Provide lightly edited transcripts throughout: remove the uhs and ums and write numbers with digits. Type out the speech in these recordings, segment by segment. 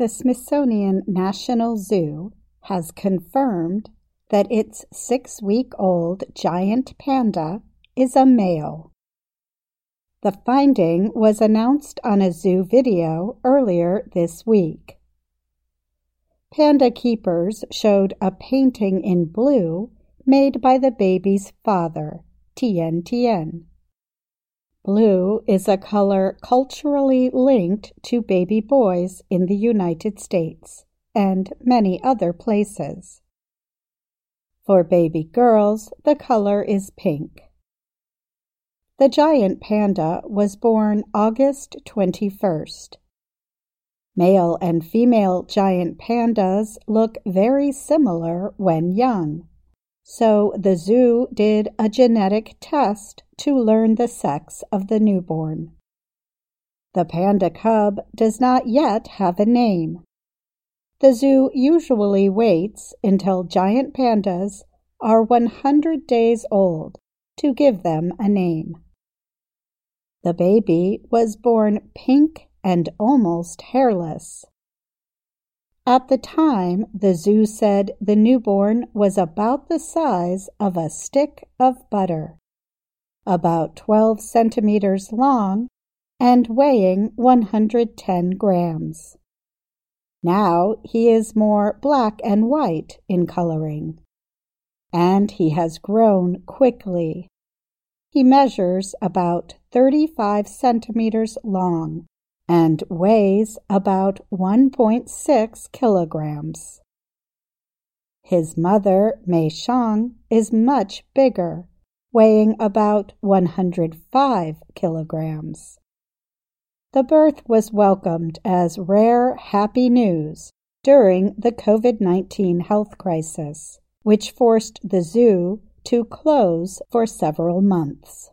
The Smithsonian National Zoo has confirmed that its 6-week-old giant panda is a male. The finding was announced on a zoo video earlier this week. Panda keepers showed a painting in blue made by the baby's father, Tien Tien. Blue is a color culturally linked to baby boys in the United States and many other places. For baby girls, the color is pink. The giant panda was born August 21st. Male and female giant pandas look very similar when young, so the zoo did a genetic test to learn the sex of the newborn. The panda cub does not yet have a name. The zoo usually waits until giant pandas are 100 days old to give them a name. The baby was born pink and almost hairless. At the time, the zoo said the newborn was about the size of a stick of butter, about 12 centimeters long and weighing 110 grams. Now he is more black and white in coloring, and he has grown quickly. He measures about 35 centimeters long and weighs about 1.6 kilograms. His mother, Mei Xiang, is much bigger, weighing about 105 kilograms. The birth was welcomed as rare, happy news during the COVID-19 health crisis, which forced the zoo to close for several months.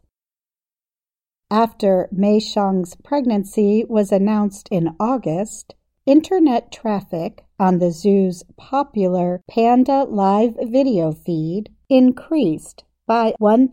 After Mei Xiang's pregnancy was announced in August, internet traffic on the zoo's popular Panda Live video feed increased by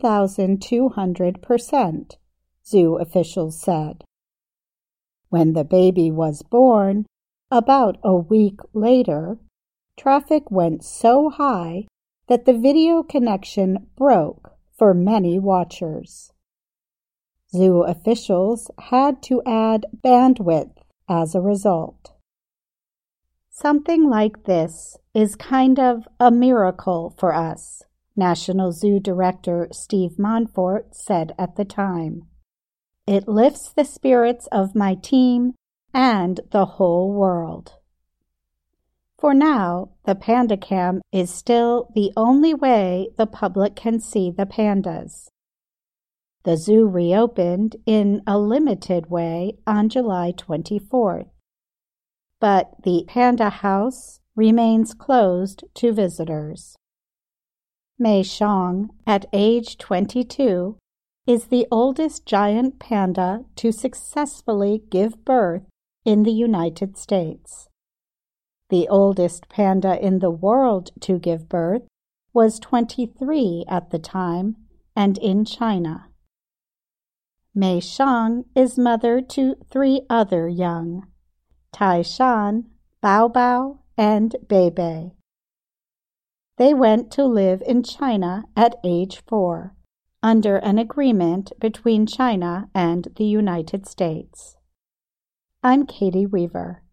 1,200%, zoo officials said. When the baby was born, about a week later, traffic went so high that the video connection broke for many watchers. Zoo officials had to add bandwidth as a result. Something like this is kind of a miracle for us, National Zoo Director Steve Monfort said at the time. It lifts the spirits of my team and the whole world. For now, the PandaCam is still the only way the public can see the pandas. The zoo reopened in a limited way on July 24th, but the Panda House remains closed to visitors. Mei Xiang, at age 22, is the oldest giant panda to successfully give birth in the United States. The oldest panda in the world to give birth was 23 at the time and in China. Mei Xiang is mother to 3 other young, Tai Shan, Bao Bao, and Bei Bei. They went to live in China at age 4, under an agreement between China and the United States. I'm Katie Weaver.